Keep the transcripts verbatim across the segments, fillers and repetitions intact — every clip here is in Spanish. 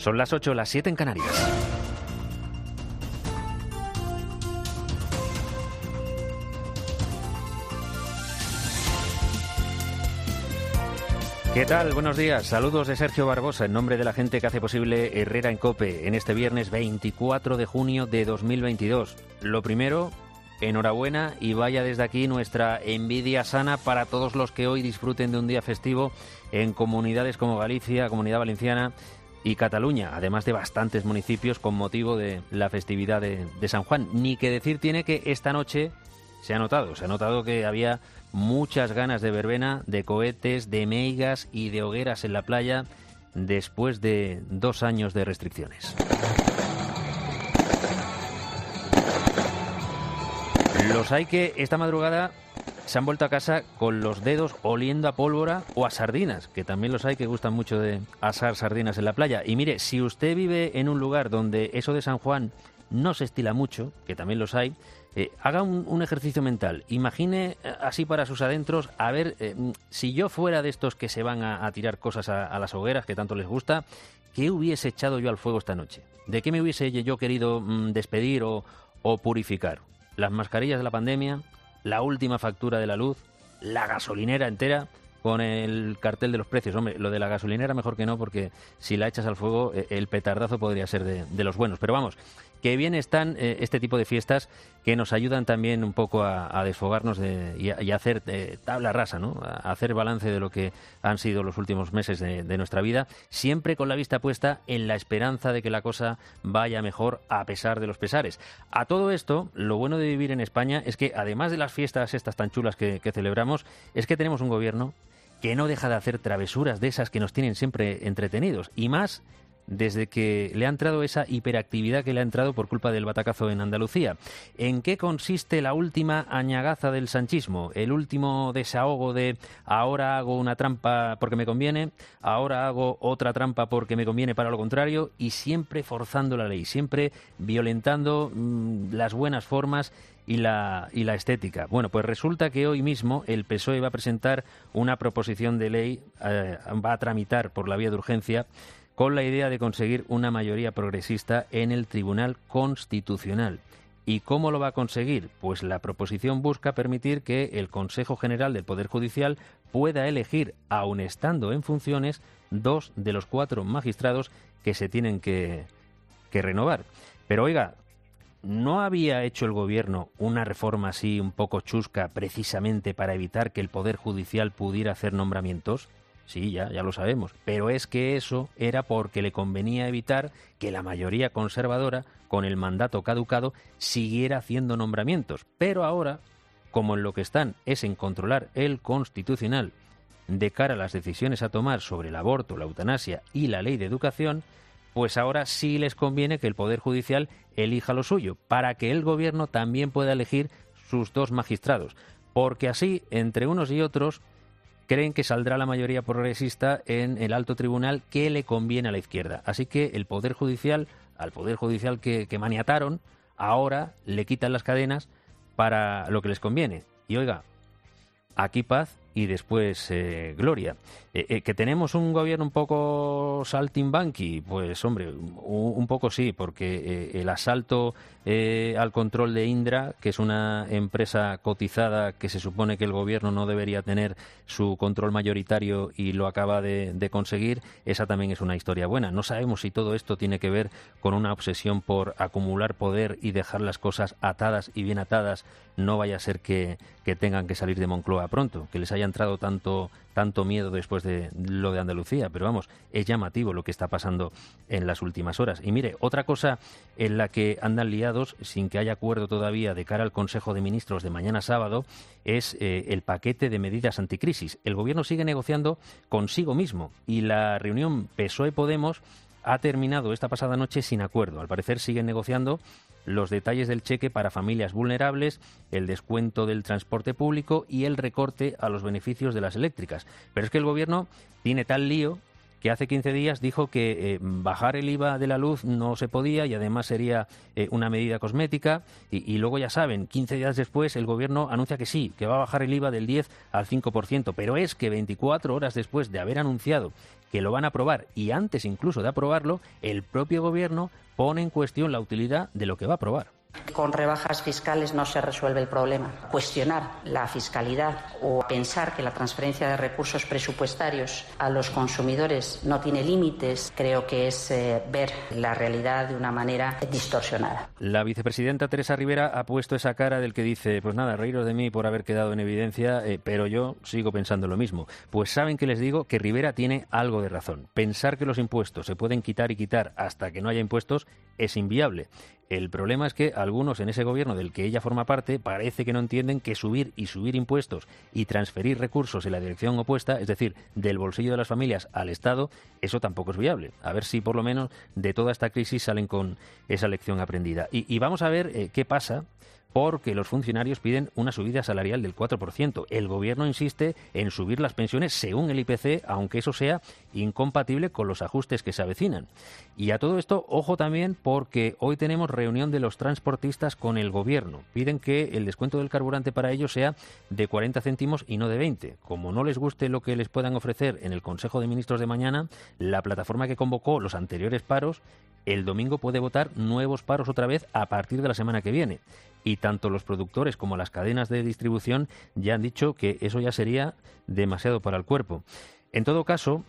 Son las ocho, las siete en Canarias. ¿Qué tal? Buenos días. Saludos de Sergio Barbosa en nombre de la gente que hace posible Herrera en COPE en este viernes veinticuatro de junio de dos mil veintidós. Lo primero, enhorabuena y vaya desde aquí nuestra envidia sana para todos los que hoy disfruten de un día festivo en comunidades como Galicia, Comunidad Valenciana y Cataluña, además de bastantes municipios con motivo de la festividad de, de San Juan. Ni que decir tiene que esta noche se ha notado, se ha notado que había muchas ganas de verbena, de cohetes, de meigas y de hogueras en la playa después de dos años de restricciones. Los hay que esta madrugada se han vuelto a casa con los dedos oliendo a pólvora o a sardinas, que también los hay que gustan mucho de asar sardinas en la playa. Y mire, si usted vive en un lugar donde eso de San Juan no se estila mucho, que también los hay, eh, haga un, un ejercicio mental. Imagine eh, así para sus adentros, a ver, eh, si yo fuera de estos que se van a, a tirar cosas a, a las hogueras, que tanto les gusta, ¿qué hubiese echado yo al fuego esta noche? ¿De qué me hubiese yo querido mm, despedir o, o purificar? ¿Las mascarillas de la pandemia? ¿La última factura de la luz? ¿La gasolinera entera? Con el cartel de los precios. Hombre, lo de la gasolinera mejor que no, porque si la echas al fuego, el petardazo podría ser de, de los buenos. Pero vamos, que bien están eh, este tipo de fiestas que nos ayudan también un poco a, a desfogarnos de, y, a, y a hacer eh, tabla rasa, ¿no? A hacer balance de lo que han sido los últimos meses de, de nuestra vida, siempre con la vista puesta en la esperanza de que la cosa vaya mejor a pesar de los pesares. A todo esto, lo bueno de vivir en España es que, además de las fiestas estas tan chulas que, que celebramos, es que tenemos un gobierno que no deja de hacer travesuras de esas que nos tienen siempre entretenidos, y más desde que le ha entrado esa hiperactividad que le ha entrado por culpa del batacazo en Andalucía. ¿En qué consiste la última añagaza del sanchismo? El último desahogo de ahora hago una trampa porque me conviene, ahora hago otra trampa porque me conviene para lo contrario, y siempre forzando la ley, siempre violentando mmm, las buenas formas y la, y la estética. Bueno, pues resulta que hoy mismo el P S O E va a presentar una proposición de ley, eh, va a tramitar por la vía de urgencia, con la idea de conseguir una mayoría progresista en el Tribunal Constitucional. ¿Y cómo lo va a conseguir? Pues la proposición busca permitir que el Consejo General del Poder Judicial pueda elegir, aun estando en funciones, dos de los cuatro magistrados que se tienen que, que renovar. Pero oiga, ¿no había hecho el Gobierno una reforma así un poco chusca precisamente para evitar que el Poder Judicial pudiera hacer nombramientos? Sí, ya, ya lo sabemos. Pero es que eso era porque le convenía evitar que la mayoría conservadora, con el mandato caducado, siguiera haciendo nombramientos. Pero ahora, como en lo que están es en controlar el Constitucional de cara a las decisiones a tomar sobre el aborto, la eutanasia y la ley de educación, pues ahora sí les conviene que el Poder Judicial elija lo suyo, para que el Gobierno también pueda elegir sus dos magistrados. Porque así, entre unos y otros, creen que saldrá la mayoría progresista en el alto tribunal que le conviene a la izquierda. Así que el Poder Judicial, al Poder Judicial que, que maniataron, ahora le quitan las cadenas para lo que les conviene. Y oiga, aquí paz y después eh, gloria. Eh, eh, ¿Que tenemos un gobierno un poco saltimbanqui? Pues hombre, un, un poco sí, porque eh, el asalto eh, al control de Indra, que es una empresa cotizada que se supone que el gobierno no debería tener su control mayoritario y lo acaba de, de conseguir, esa también es una historia buena. No sabemos si todo esto tiene que ver con una obsesión por acumular poder y dejar las cosas atadas y bien atadas, no vaya a ser que, que tengan que salir de Moncloa pronto, que les haya entrado tanto, tanto miedo después de lo de Andalucía. Pero vamos, es llamativo lo que está pasando en las últimas horas. Y mire, otra cosa en la que andan liados, sin que haya acuerdo todavía de cara al Consejo de Ministros de mañana sábado, es eh, el paquete de medidas anticrisis. El Gobierno sigue negociando consigo mismo y la reunión P S O E-Podemos ha terminado esta pasada noche sin acuerdo. Al parecer siguen negociando los detalles del cheque para familias vulnerables, el descuento del transporte público y el recorte a los beneficios de las eléctricas. Pero es que el Gobierno tiene tal lío que hace quince días dijo que eh, bajar el I V A de la luz no se podía y además sería eh, una medida cosmética. Y, y luego, ya saben, quince días después el Gobierno anuncia que sí, que va a bajar el I V A del diez al cinco por ciento. Pero es que veinticuatro horas después de haber anunciado que lo van a aprobar y antes incluso de aprobarlo, el propio Gobierno pone en cuestión la utilidad de lo que va a aprobar. Con rebajas fiscales no se resuelve el problema. Cuestionar la fiscalidad o pensar que la transferencia de recursos presupuestarios a los consumidores no tiene límites, creo que es eh, ver la realidad de una manera distorsionada. La vicepresidenta Teresa Rivera ha puesto esa cara del que dice, pues nada, reíros de mí por haber quedado en evidencia, eh, pero yo sigo pensando lo mismo. Pues saben que les digo que Rivera tiene algo de razón. Pensar que los impuestos se pueden quitar y quitar hasta que no haya impuestos es inviable. El problema es que algunos en ese gobierno del que ella forma parte parece que no entienden que subir y subir impuestos y transferir recursos en la dirección opuesta, es decir, del bolsillo de las familias al Estado, eso tampoco es viable. A ver si por lo menos de toda esta crisis salen con esa lección aprendida. Y, y vamos a ver eh, qué pasa, porque los funcionarios piden una subida salarial del cuatro por ciento. El Gobierno insiste en subir las pensiones según el I P C, aunque eso sea incompatible con los ajustes que se avecinan. Y a todo esto, ojo también, porque hoy tenemos reunión de los transportistas con el Gobierno. Piden que el descuento del carburante para ellos sea de cuarenta céntimos y no de veinte. Como no les guste lo que les puedan ofrecer en el Consejo de Ministros de mañana, la plataforma que convocó los anteriores paros, el domingo puede votar nuevos paros otra vez a partir de la semana que viene. Y tanto los productores como las cadenas de distribución ya han dicho que eso ya sería demasiado para el cuerpo. En todo caso,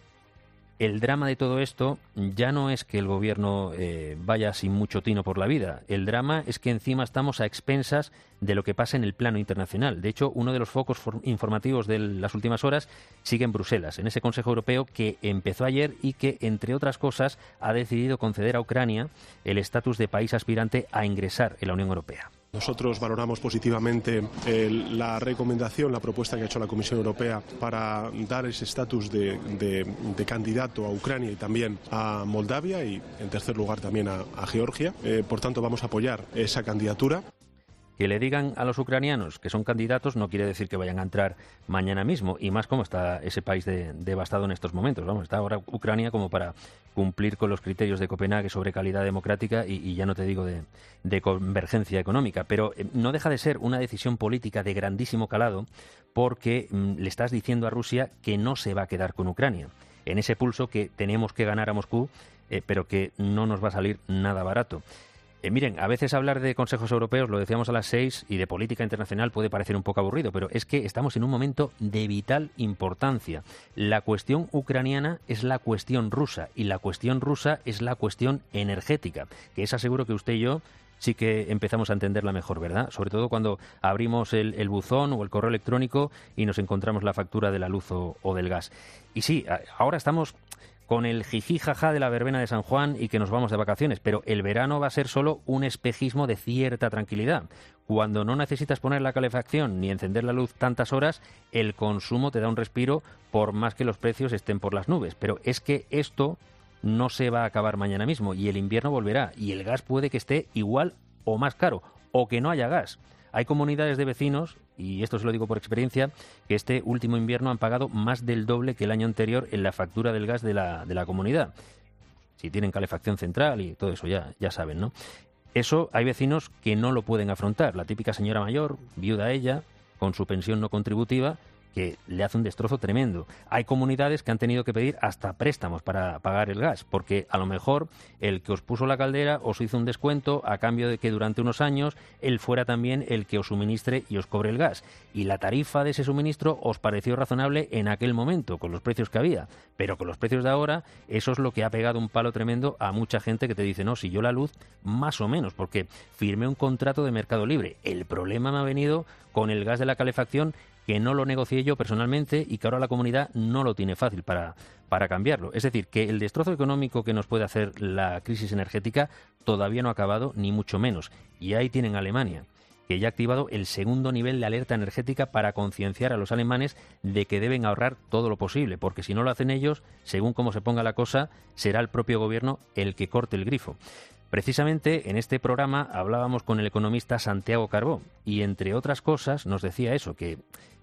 el drama de todo esto ya no es que el Gobierno eh, vaya sin mucho tino por la vida. El drama es que encima estamos a expensas de lo que pasa en el plano internacional. De hecho, uno de los focos informativos de las últimas horas sigue en Bruselas, en ese Consejo Europeo que empezó ayer y que, entre otras cosas, ha decidido conceder a Ucrania el estatus de país aspirante a ingresar en la Unión Europea. Nosotros valoramos positivamente el, la recomendación, la propuesta que ha hecho la Comisión Europea para dar ese estatus de, de, de candidato a Ucrania y también a Moldavia y, en tercer lugar, también a, a Georgia. Eh, por tanto, vamos a apoyar esa candidatura. Que le digan a los ucranianos que son candidatos no quiere decir que vayan a entrar mañana mismo, y más como está ese país de, devastado en estos momentos. Vamos, está ahora Ucrania como para cumplir con los criterios de Copenhague sobre calidad democrática y, y ya no te digo de, de convergencia económica. Pero eh, no deja de ser una decisión política de grandísimo calado, porque mm, le estás diciendo a Rusia que no se va a quedar con Ucrania en ese pulso que tenemos que ganar a Moscú, eh, pero que no nos va a salir nada barato. Eh, miren, a veces hablar de consejos europeos, lo decíamos a las seis, y de política internacional puede parecer un poco aburrido, pero es que estamos en un momento de vital importancia. La cuestión ucraniana es la cuestión rusa, y la cuestión rusa es la cuestión energética, que esa seguro que usted y yo sí que empezamos a entenderla mejor, ¿verdad? Sobre todo cuando abrimos el, el buzón o el correo electrónico y nos encontramos la factura de la luz o, o del gas. Y sí, ahora estamos con el jiji jaja de la verbena de San Juan y que nos vamos de vacaciones, pero el verano va a ser solo un espejismo de cierta tranquilidad. Cuando no necesitas poner la calefacción ni encender la luz tantas horas, el consumo te da un respiro por más que los precios estén por las nubes. Pero es que esto no se va a acabar mañana mismo y el invierno volverá y el gas puede que esté igual o más caro o que no haya gas. Hay comunidades de vecinos, y esto se lo digo por experiencia, que este último invierno han pagado más del doble que el año anterior en la factura del gas de la, de la comunidad. Si tienen calefacción central y todo eso, ya, ya saben, ¿no? Eso hay vecinos que no lo pueden afrontar. La típica señora mayor, viuda ella, con su pensión no contributiva, que le hace un destrozo tremendo. Hay comunidades que han tenido que pedir hasta préstamos para pagar el gas, porque a lo mejor el que os puso la caldera os hizo un descuento a cambio de que durante unos años él fuera también el que os suministre y os cobre el gas. Y la tarifa de ese suministro os pareció razonable en aquel momento, con los precios que había. Pero con los precios de ahora, eso es lo que ha pegado un palo tremendo a mucha gente que te dice, no, si yo la luz, más o menos, porque firmé un contrato de mercado libre. El problema me ha venido con el gas de la calefacción, que no lo negocié yo personalmente y que ahora la comunidad no lo tiene fácil para, para cambiarlo. Es decir, que el destrozo económico que nos puede hacer la crisis energética todavía no ha acabado, ni mucho menos. Y ahí tienen a Alemania, que ya ha activado el segundo nivel de alerta energética para concienciar a los alemanes de que deben ahorrar todo lo posible, porque si no lo hacen ellos, según cómo se ponga la cosa, será el propio gobierno el que corte el grifo. Precisamente en este programa hablábamos con el economista Santiago Carbó y, entre otras cosas, nos decía eso, que,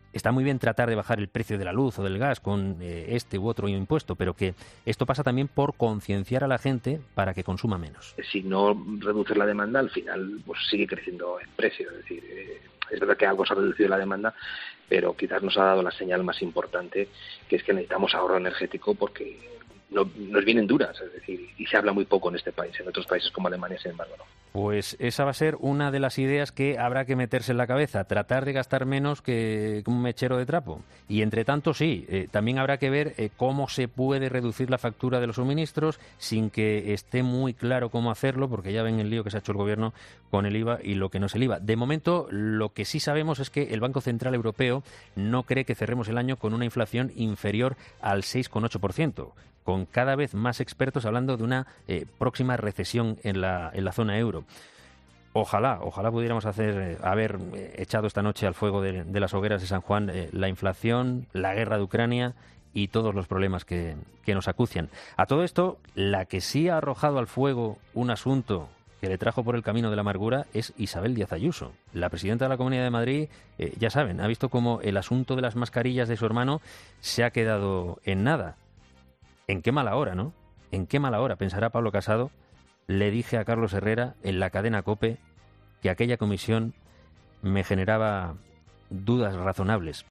está muy bien tratar de bajar el precio de la luz o del gas con eh, este u otro impuesto, pero que esto pasa también por concienciar a la gente para que consuma menos. Si no reduces la demanda, al final pues sigue creciendo el precio. Es decir, eh, es verdad que algo se ha reducido la demanda, pero quizás nos ha dado la señal más importante, que es que necesitamos ahorro energético porque no, nos vienen duras, es decir, y se habla muy poco en este país. En otros países como Alemania, sin embargo, no. Pues esa va a ser una de las ideas que habrá que meterse en la cabeza, tratar de gastar menos que un mechero de trapo. Y entre tanto, sí, eh, también habrá que ver eh, cómo se puede reducir la factura de los suministros sin que esté muy claro cómo hacerlo, porque ya ven el lío que se ha hecho el gobierno con el I V A y lo que no es el I V A. De momento, lo que sí sabemos es que el Banco Central Europeo no cree que cerremos el año con una inflación inferior al seis coma ocho por ciento. Con cada vez más expertos hablando de una eh, próxima recesión en la, en la zona euro. Ojalá, ojalá pudiéramos hacer, eh, haber eh, echado esta noche al fuego de, de las hogueras de San Juan eh, la inflación, la guerra de Ucrania y todos los problemas que, que nos acucian. A todo esto, la que sí ha arrojado al fuego un asunto que le trajo por el camino de la amargura es Isabel Díaz Ayuso. La presidenta de la Comunidad de Madrid, eh, ya saben, ha visto cómo el asunto de las mascarillas de su hermano se ha quedado en nada. ¿En qué mala hora, no? ¿En qué mala hora? Pensará Pablo Casado. Le dije a Carlos Herrera en la cadena COPE que aquella comisión me generaba dudas razonables.